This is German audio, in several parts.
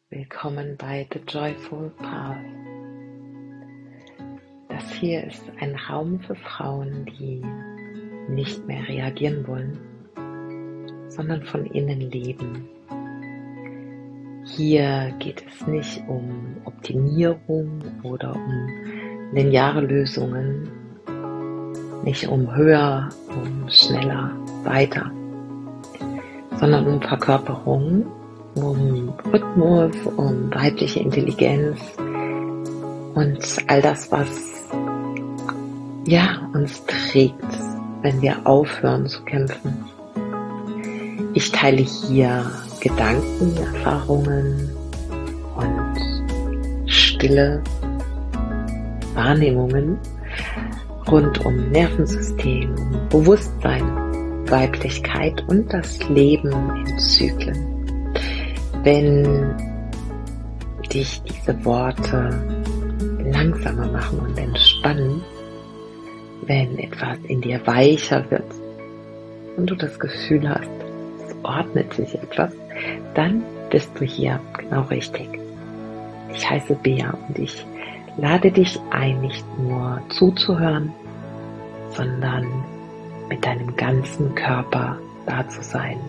Willkommen bei The Joyful Path. Das hier ist ein Raum für Frauen, die nicht mehr reagieren wollen, sondern von innen leben. Hier geht es nicht um Optimierung oder um lineare Lösungen, nicht um höher, um schneller, weiter, sondern um Verkörperung, um Rhythmus, um weibliche Intelligenz und all das, was uns trägt, wenn wir aufhören zu kämpfen. Ich teile hier Gedanken, Erfahrungen und stille Wahrnehmungen rund um Nervensystem, um Bewusstsein, Weiblichkeit und das Leben in Zyklen. Wenn dich diese Worte langsamer machen und entspannen, wenn etwas in dir weicher wird und du das Gefühl hast, es ordnet sich etwas, dann bist du hier genau richtig. Ich heiße Bea und ich lade dich ein, nicht nur zuzuhören, sondern mit deinem ganzen Körper da zu sein.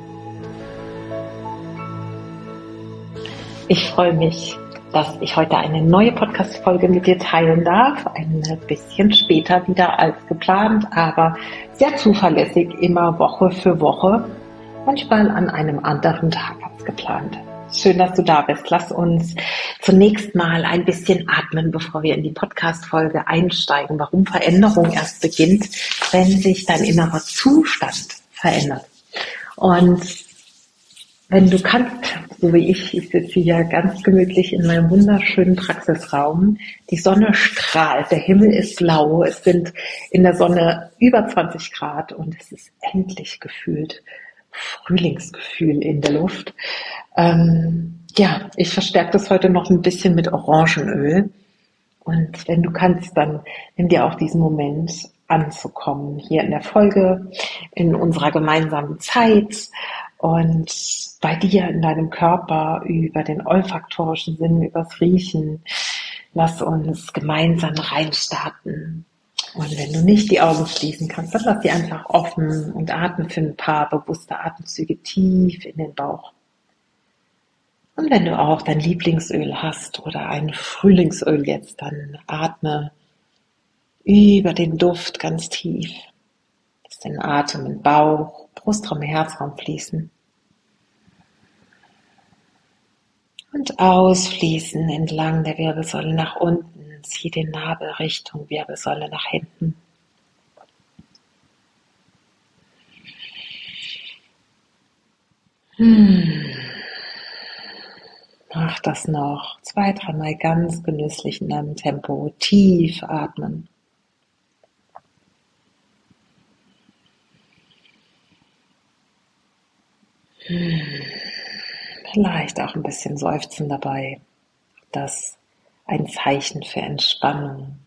Ich freue mich, dass ich heute eine neue Podcast-Folge mit dir teilen darf. Ein bisschen später wieder als geplant, aber sehr zuverlässig, immer Woche für Woche. Manchmal an einem anderen Tag als geplant. Schön, dass du da bist. Lass uns zunächst mal ein bisschen atmen, bevor wir in die Podcast-Folge einsteigen. Warum Veränderung erst beginnt, wenn sich dein innerer Zustand verändert. Und wenn du kannst, so wie ich sitze hier ganz gemütlich in meinem wunderschönen Praxisraum. Die Sonne strahlt, der Himmel ist blau, es sind in der Sonne über 20 Grad und es ist endlich gefühlt Frühlingsgefühl in der Luft. Ich verstärke das heute noch ein bisschen mit Orangenöl. Und wenn du kannst, dann nimm dir auch diesen Moment anzukommen, hier in der Folge, in unserer gemeinsamen Zeit und bei dir in deinem Körper über den olfaktorischen Sinn, übers Riechen. Lass uns gemeinsam reinstarten. Und wenn du nicht die Augen schließen kannst, dann lass die einfach offen und atme für ein paar bewusste Atemzüge tief in den Bauch. Und wenn du auch dein Lieblingsöl hast oder ein Frühlingsöl jetzt, dann atme über den Duft ganz tief. Lass den Atem in Bauch, Brustraum, Herzraum fließen. Und ausfließen entlang der Wirbelsäule nach unten. Zieh den Nabel Richtung Wirbelsäule nach hinten. Mach das noch 2-3 Mal ganz genüsslich in deinem Tempo. Tief atmen. Vielleicht auch ein bisschen seufzen dabei. Das ein Zeichen für Entspannung.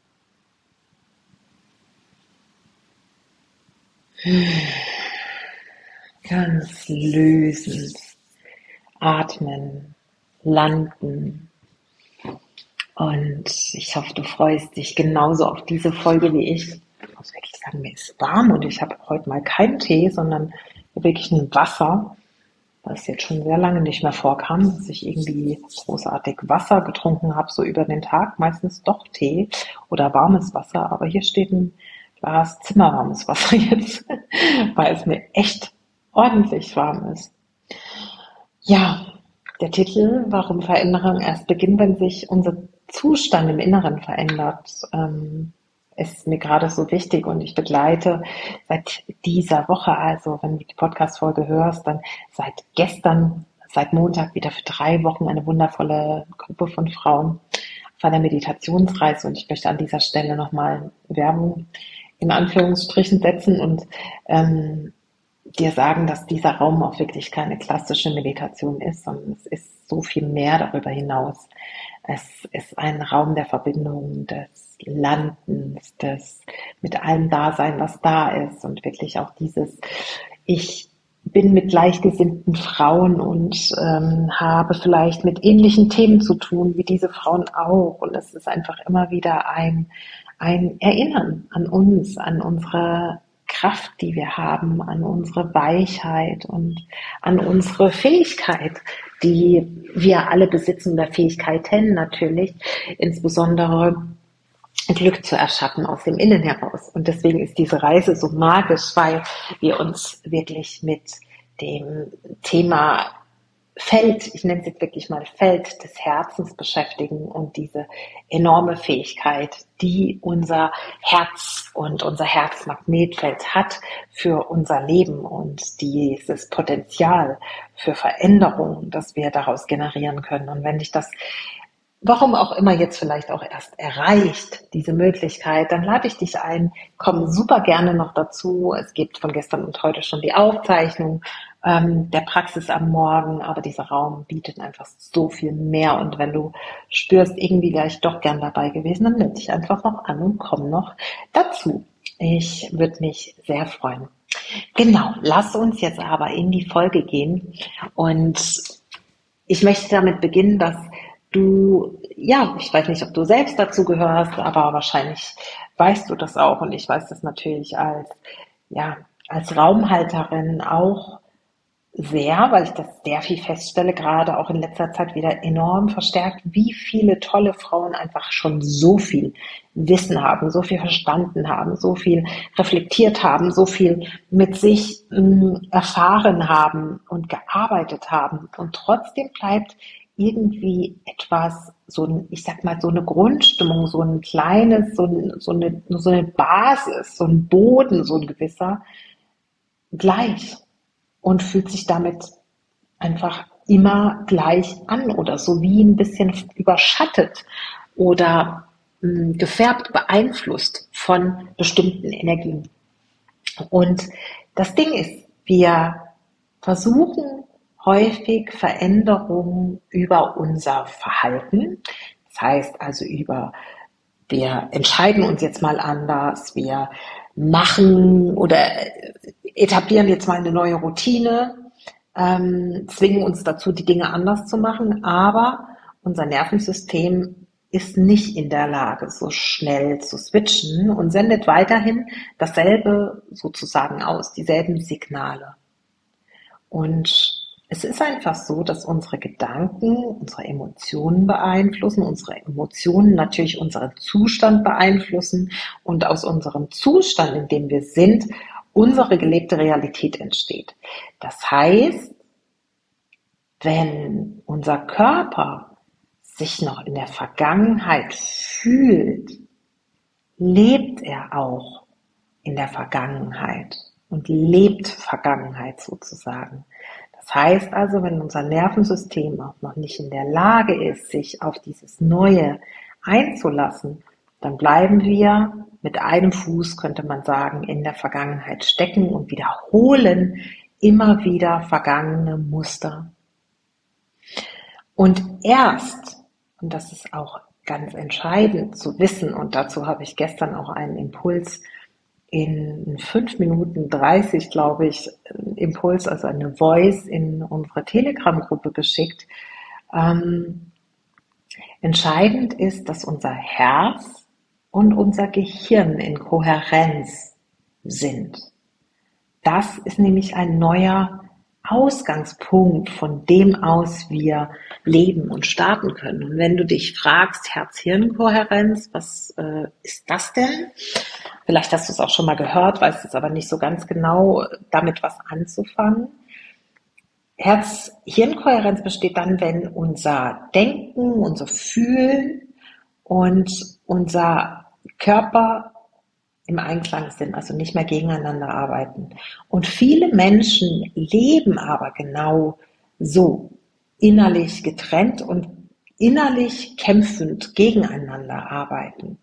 Ganz lösend atmen, landen. Und ich hoffe, du freust dich genauso auf diese Folge wie ich. Ich muss wirklich sagen, mir ist warm und ich habe heute mal keinen Tee, sondern wirklich ein Wasser, was jetzt schon sehr lange nicht mehr vorkam, dass ich irgendwie großartig Wasser getrunken habe, so über den Tag, meistens doch Tee oder warmes Wasser, aber hier steht ein Glas zimmerwarmes Wasser jetzt, weil es mir echt ordentlich warm ist. Ja, der Titel, warum Veränderung erst beginnt, wenn sich unser Zustand im Inneren verändert, ist mir gerade so wichtig und ich begleite seit dieser Woche, also wenn du die Podcast-Folge hörst, dann seit gestern, seit Montag wieder für 3 Wochen eine wundervolle Gruppe von Frauen auf einer Meditationsreise und ich möchte an dieser Stelle nochmal Werbung in Anführungsstrichen setzen und dir sagen, dass dieser Raum auch wirklich keine klassische Meditation ist, sondern es ist so viel mehr darüber hinaus. Es ist ein Raum der Verbindung, des Landens, des mit allem Dasein, was da ist und wirklich auch dieses, ich bin mit gleichgesinnten Frauen und habe vielleicht mit ähnlichen Themen zu tun wie diese Frauen auch. Und es ist einfach immer wieder ein Erinnern an uns, an unsere Kraft, die wir haben, an unsere Weichheit und an unsere Fähigkeit, die wir alle besitzen, der Fähigkeiten natürlich, insbesondere Glück zu erschaffen aus dem Innen heraus. Und deswegen ist diese Reise so magisch, weil wir uns wirklich mit dem Thema Feld, ich nenne es jetzt wirklich mal Feld des Herzens beschäftigen und diese enorme Fähigkeit, die unser Herz und unser Herzmagnetfeld hat für unser Leben und dieses Potenzial für Veränderung, das wir daraus generieren können. Und wenn dich das warum auch immer jetzt vielleicht auch erst erreicht, diese Möglichkeit, dann lade ich dich ein, komm super gerne noch dazu. Es gibt von gestern und heute schon die Aufzeichnung der Praxis am Morgen, aber dieser Raum bietet einfach so viel mehr. Und wenn du spürst, irgendwie wäre ich doch gern dabei gewesen, dann melde dich einfach noch an und komm noch dazu. Ich würde mich sehr freuen. Genau, lass uns jetzt aber in die Folge gehen und ich möchte damit beginnen, dass du, ja, ich weiß nicht, ob du selbst dazu gehörst, aber wahrscheinlich weißt du das auch und ich weiß das natürlich ja, als Raumhalterin auch sehr, weil ich das sehr viel feststelle, gerade auch in letzter Zeit wieder enorm verstärkt, wie viele tolle Frauen einfach schon so viel Wissen haben, so viel verstanden haben, so viel reflektiert haben, so viel mit sich erfahren haben und gearbeitet haben. Und trotzdem bleibt irgendwie etwas, so ein, ich sag mal, so eine Grundstimmung, so ein kleines, so eine Basis, so ein Boden, so ein gewisser, gleich und fühlt sich damit einfach immer gleich an oder so wie ein bisschen überschattet oder gefärbt, beeinflusst von bestimmten Energien. Und das Ding ist, wir versuchen häufig Veränderungen über unser Verhalten. Das heißt also wir entscheiden uns jetzt mal anders, wir machen oder etablieren jetzt mal eine neue Routine, zwingen uns dazu, die Dinge anders zu machen, aber unser Nervensystem ist nicht in der Lage, so schnell zu switchen und sendet weiterhin dasselbe sozusagen aus, dieselben Signale. Und es ist einfach so, dass unsere Gedanken unsere Emotionen beeinflussen, unsere Emotionen natürlich unseren Zustand beeinflussen und aus unserem Zustand, in dem wir sind, unsere gelebte Realität entsteht. Das heißt, wenn unser Körper sich noch in der Vergangenheit fühlt, lebt er auch in der Vergangenheit und lebt Vergangenheit sozusagen. Das heißt also, wenn unser Nervensystem auch noch nicht in der Lage ist, sich auf dieses Neue einzulassen, dann bleiben wir mit einem Fuß, könnte man sagen, in der Vergangenheit stecken und wiederholen immer wieder vergangene Muster. Und erst, und das ist auch ganz entscheidend zu wissen, und dazu habe ich gestern auch einen Impuls in 5 Minuten 30, glaube ich, Impuls, also eine Voice in unsere Telegram-Gruppe geschickt. Entscheidend ist, dass unser Herz und unser Gehirn in Kohärenz sind. Das ist nämlich ein neuer Ausgangspunkt, von dem aus wir leben und starten können. Und wenn du dich fragst, Herz-Hirn-Kohärenz, was ist das denn? Vielleicht hast du es auch schon mal gehört, weißt es aber nicht so ganz genau, damit was anzufangen. Herz-Hirn-Kohärenz besteht dann, wenn unser Denken, unser Fühlen und unser Körper im Einklang sind, also nicht mehr gegeneinander arbeiten. Und viele Menschen leben aber genau so, innerlich getrennt und innerlich kämpfend gegeneinander arbeitend.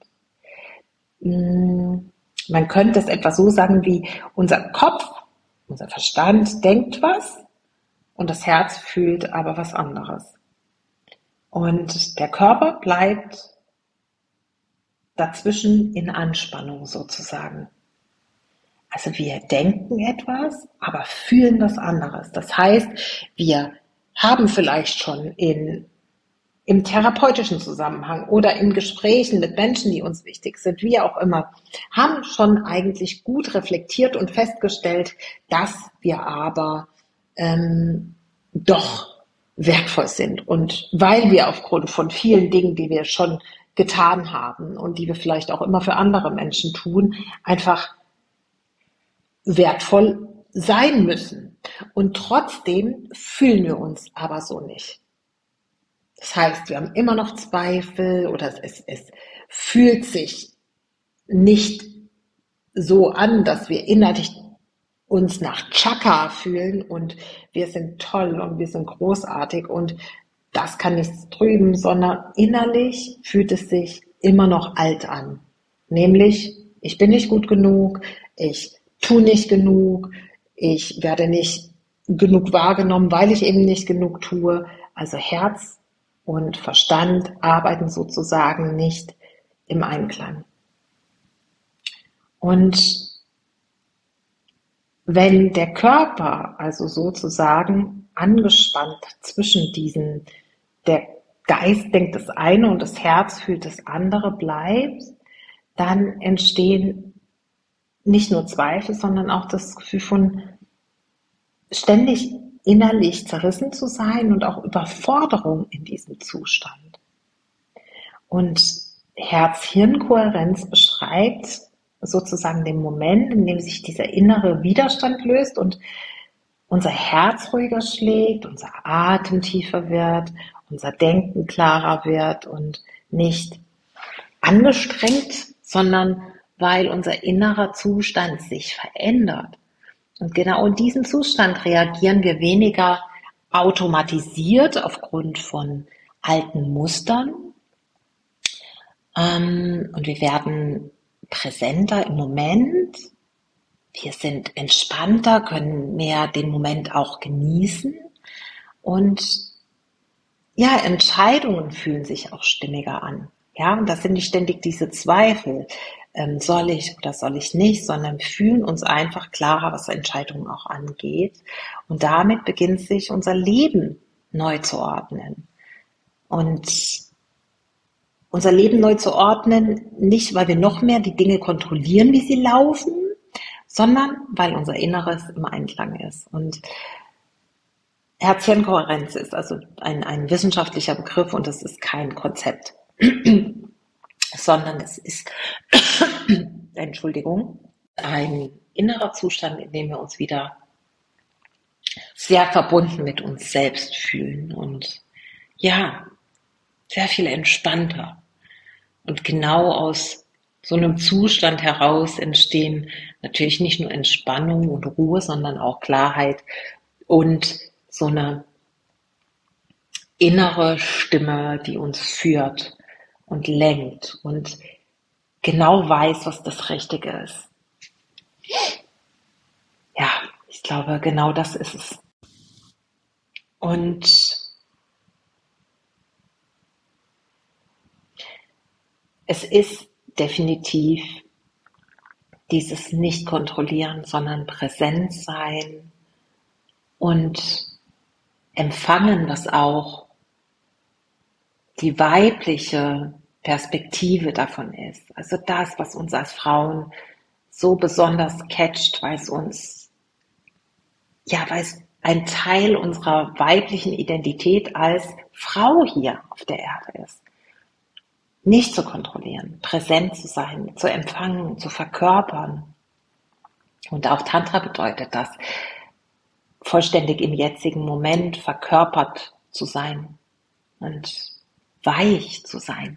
Man könnte es etwa so sagen wie unser Kopf, unser Verstand denkt was und das Herz fühlt aber was anderes. Und der Körper bleibt dazwischen in Anspannung sozusagen. Also wir denken etwas, aber fühlen was anderes. Das heißt, wir haben vielleicht schon im therapeutischen Zusammenhang oder in Gesprächen mit Menschen, die uns wichtig sind, wie auch immer, haben schon eigentlich gut reflektiert und festgestellt, dass wir aber doch wertvoll sind. Und weil wir aufgrund von vielen Dingen, die wir schon getan haben und die wir vielleicht auch immer für andere Menschen tun, einfach wertvoll sein müssen. Und trotzdem fühlen wir uns aber so nicht. Das heißt, wir haben immer noch Zweifel oder es fühlt sich nicht so an, dass wir innerlich uns nach Chaka fühlen und wir sind toll und wir sind großartig und das kann nichts trüben, sondern innerlich fühlt es sich immer noch alt an. Nämlich, ich bin nicht gut genug, ich tue nicht genug, ich werde nicht genug wahrgenommen, weil ich eben nicht genug tue. Also Herz und Verstand arbeiten sozusagen nicht im Einklang. Und wenn der Körper also sozusagen angespannt zwischen diesen, der Geist denkt das eine und das Herz fühlt das andere bleibt, dann entstehen nicht nur Zweifel, sondern auch das Gefühl von ständig innerlich zerrissen zu sein und auch Überforderung in diesem Zustand. Und Herz-Hirn-Kohärenz beschreibt sozusagen den Moment, in dem sich dieser innere Widerstand löst und unser Herz ruhiger schlägt, unser Atem tiefer wird, unser Denken klarer wird und nicht angestrengt, sondern weil unser innerer Zustand sich verändert. Und genau in diesem Zustand reagieren wir weniger automatisiert aufgrund von alten Mustern, und wir werden präsenter im Moment. Wir sind entspannter, können mehr den Moment auch genießen und ja, Entscheidungen fühlen sich auch stimmiger an. Ja, und das sind nicht ständig diese Zweifel, soll ich oder soll ich nicht, sondern fühlen uns einfach klarer, was Entscheidungen auch angeht. Und damit beginnt sich unser Leben neu zu ordnen. Und unser Leben neu zu ordnen, nicht weil wir noch mehr die Dinge kontrollieren, wie sie laufen, sondern weil unser Inneres im Einklang ist. Und Herz-Hirn-Kohärenz ist also ein wissenschaftlicher Begriff und das ist kein Konzept, sondern es ist, Entschuldigung, ein innerer Zustand, in dem wir uns wieder sehr verbunden mit uns selbst fühlen und ja, sehr viel entspannter. Und genau aus so einem Zustand heraus entstehen natürlich nicht nur Entspannung und Ruhe, sondern auch Klarheit und so eine innere Stimme, die uns führt und lenkt und genau weiß, was das Richtige ist. Ja, ich glaube, genau das ist es. Und es ist definitiv dieses Nicht-Kontrollieren, sondern präsent sein und empfangen, was auch die weibliche Perspektive davon ist. Also das, was uns als Frauen so besonders catcht, weil es ein Teil unserer weiblichen Identität als Frau hier auf der Erde ist. Nicht zu kontrollieren, präsent zu sein, zu empfangen, zu verkörpern. Und auch Tantra bedeutet das, vollständig im jetzigen Moment verkörpert zu sein und weich zu sein.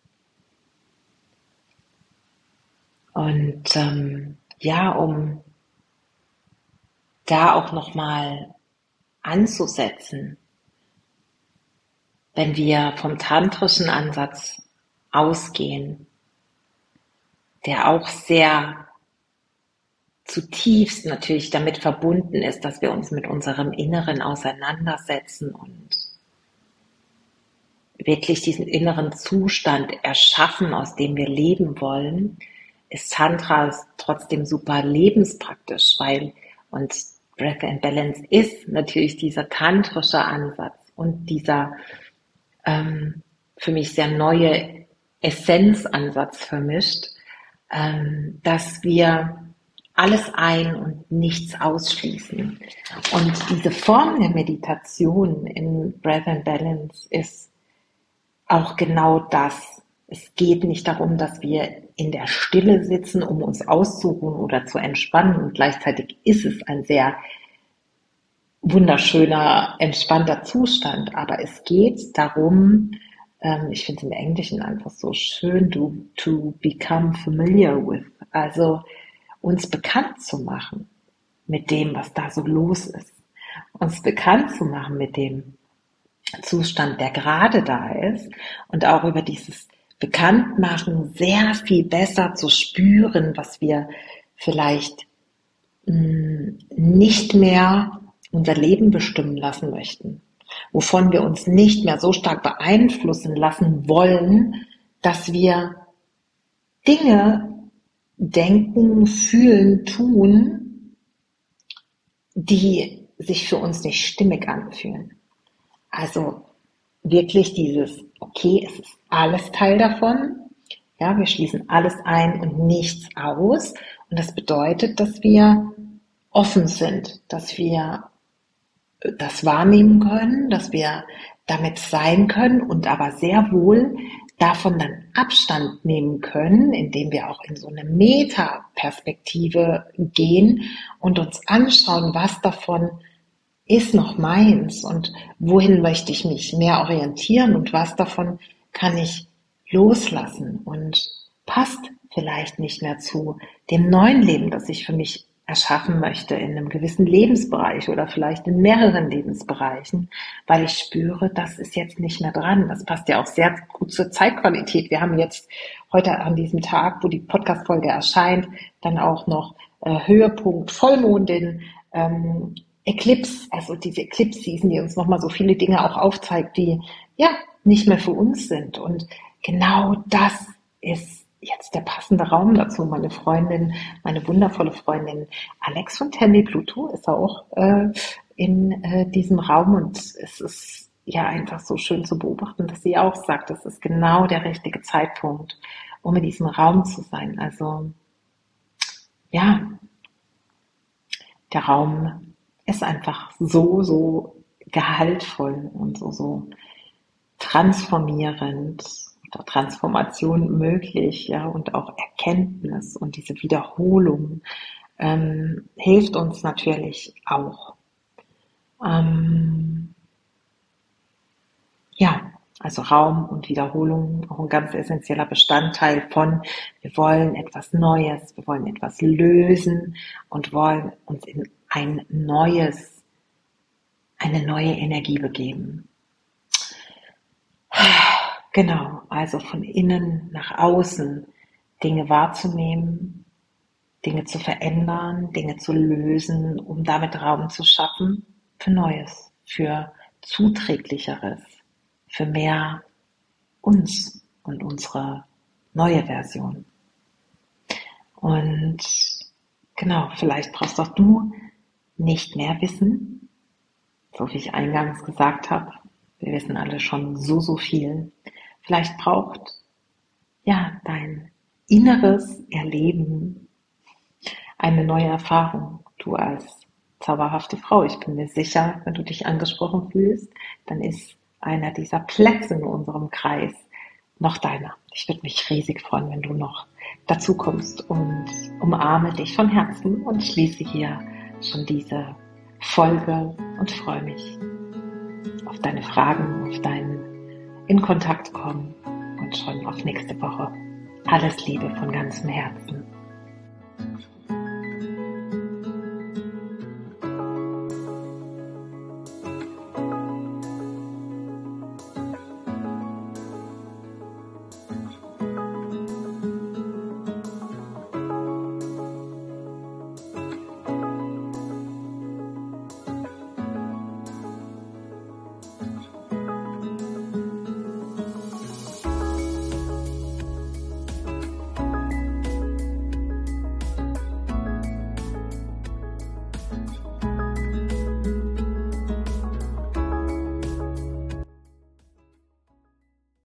Und um da auch nochmal anzusetzen, wenn wir vom tantrischen Ansatz ausgehen, der auch sehr zutiefst natürlich damit verbunden ist, dass wir uns mit unserem Inneren auseinandersetzen und wirklich diesen inneren Zustand erschaffen, aus dem wir leben wollen, ist Tantra trotzdem super lebenspraktisch, und Breath and Balance ist natürlich dieser tantrische Ansatz und dieser für mich sehr neue Essenzansatz vermischt, dass wir alles ein- und nichts ausschließen. Und diese Form der Meditation in Breath and Balance ist auch genau das. Es geht nicht darum, dass wir in der Stille sitzen, um uns auszuruhen oder zu entspannen. Und gleichzeitig ist es ein sehr wunderschöner, entspannter Zustand. Aber es geht darum, ich finde es im Englischen einfach so schön, to become familiar with. Also uns bekannt zu machen mit dem, was da so los ist. Uns bekannt zu machen mit dem Zustand, der gerade da ist, und auch über dieses Bekanntmachen sehr viel besser zu spüren, was wir vielleicht nicht mehr unser Leben bestimmen lassen möchten, wovon wir uns nicht mehr so stark beeinflussen lassen wollen, dass wir Dinge denken, fühlen, tun, die sich für uns nicht stimmig anfühlen. Also wirklich dieses, okay, es ist alles Teil davon. Ja, wir schließen alles ein und nichts aus. Und das bedeutet, dass wir offen sind, dass wir das wahrnehmen können, dass wir damit sein können und aber sehr wohl davon dann Abstand nehmen können, indem wir auch in so eine Meta-Perspektive gehen und uns anschauen, was davon ist noch meins und wohin möchte ich mich mehr orientieren und was davon kann ich loslassen und passt vielleicht nicht mehr zu dem neuen Leben, das ich für mich erschaffen möchte in einem gewissen Lebensbereich oder vielleicht in mehreren Lebensbereichen, weil ich spüre, das ist jetzt nicht mehr dran. Das passt ja auch sehr gut zur Zeitqualität. Wir haben jetzt heute an diesem Tag, wo die Podcast-Folge erscheint, dann auch noch Höhepunkt Vollmondin, Eclipse, also diese Eclipse-Season, die uns nochmal so viele Dinge auch aufzeigt, die ja nicht mehr für uns sind. Und genau das ist jetzt der passende Raum dazu. Meine Freundin, meine wundervolle Freundin Alex von Tandy Pluto ist auch in diesem Raum, und es ist ja einfach so schön zu beobachten, dass sie auch sagt, das ist genau der richtige Zeitpunkt, um in diesem Raum zu sein. Also ja, der Raum ist einfach so gehaltvoll und so transformierend oder Transformation möglich, ja, und auch Erkenntnis und diese Wiederholung hilft uns natürlich auch. Ja, also Raum und Wiederholung, auch ein ganz essentieller Bestandteil von, wir wollen etwas Neues, wir wollen etwas lösen und wollen uns in eine neue Energie begeben. Genau, also von innen nach außen Dinge wahrzunehmen, Dinge zu verändern, Dinge zu lösen, um damit Raum zu schaffen für Neues, für Zuträglicheres, für mehr uns und unsere neue Version. Und genau, vielleicht brauchst auch du nicht mehr Wissen, so wie ich eingangs gesagt habe. Wir wissen alle schon so viel. Vielleicht braucht ja dein inneres Erleben eine neue Erfahrung. Du als zauberhafte Frau, ich bin mir sicher, wenn du dich angesprochen fühlst, dann ist einer dieser Plätze in unserem Kreis noch deiner. Ich würde mich riesig freuen, wenn du noch dazu kommst, und umarme dich von Herzen und schließe hier schon diese Folge und freue mich auf deine Fragen, auf dein in Kontakt kommen und schon auf nächste Woche. Alles Liebe von ganzem Herzen.